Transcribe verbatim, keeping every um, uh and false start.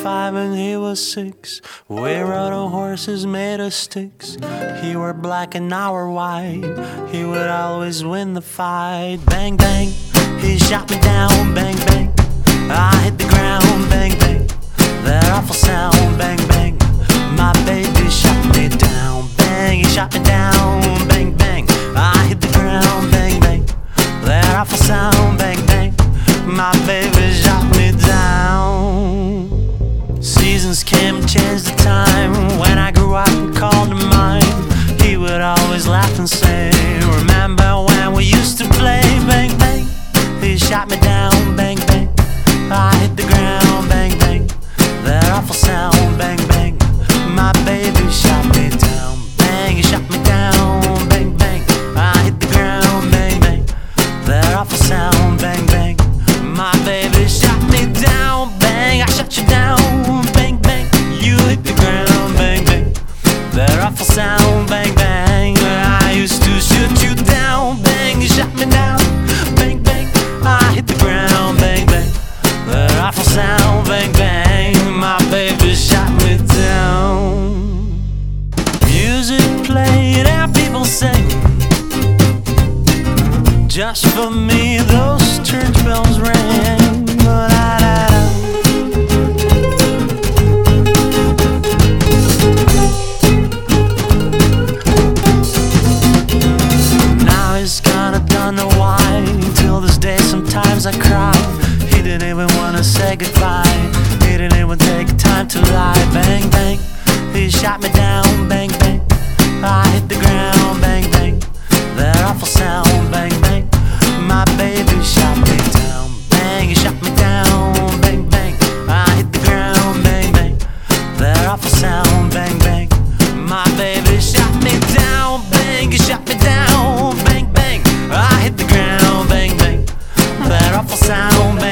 five and he was six. We rode on horses made of sticks. He were black and I were white. He would always win the fight. Bang, bang, he shot me down. Bang, bang, I hit the ground. Bang, bang, that awful sound. Bang, bang, my baby shot me down. Bang, he shot me down. Bang, bang, I hit the ground. Bang, bang, that awful sound. Bang, bang, my baby shot me down. Seasons came and changed the time. When I grew up and called him mine, he would always laugh and say, remember when we used to play? Bang, bang, he shot me down. Bang, bang, I hit the ground. Bang, bang, that awful sound. Bang, bang, my baby shot me down. Bang, he shot me down. Bang, bang, I hit the ground. Bang, bang, that awful sound. Bang, bang, my baby shot me down. Bang, I shot you down. Bang, bang, you hit the ground. Bang, bang, that awful sound. Bang, bang, I used to shoot you down. Bang, you shot me down. Bang, bang, I hit the ground. Bang, bang, that awful sound. Bang, bang, my baby shot me down. Music played and people sang. Just for me those church bells rang. Now he's gone, I don't know why. Till this day sometimes I cry. He didn't even wanna say goodbye. He didn't even take time to lie. Bang, bang, he shot me down. Bang, bang, I hit the ground. Bang, bang, that awful sound. Bang, bang, my baby shot me down. Bang, he shot me down. Bang, bang, I hit the ground. Bang, bang, that awful sound. Bang, bang, my baby shot me down. Bang, he shot me down. Bang, bang, I hit the ground. Bang, bang, that awful sound.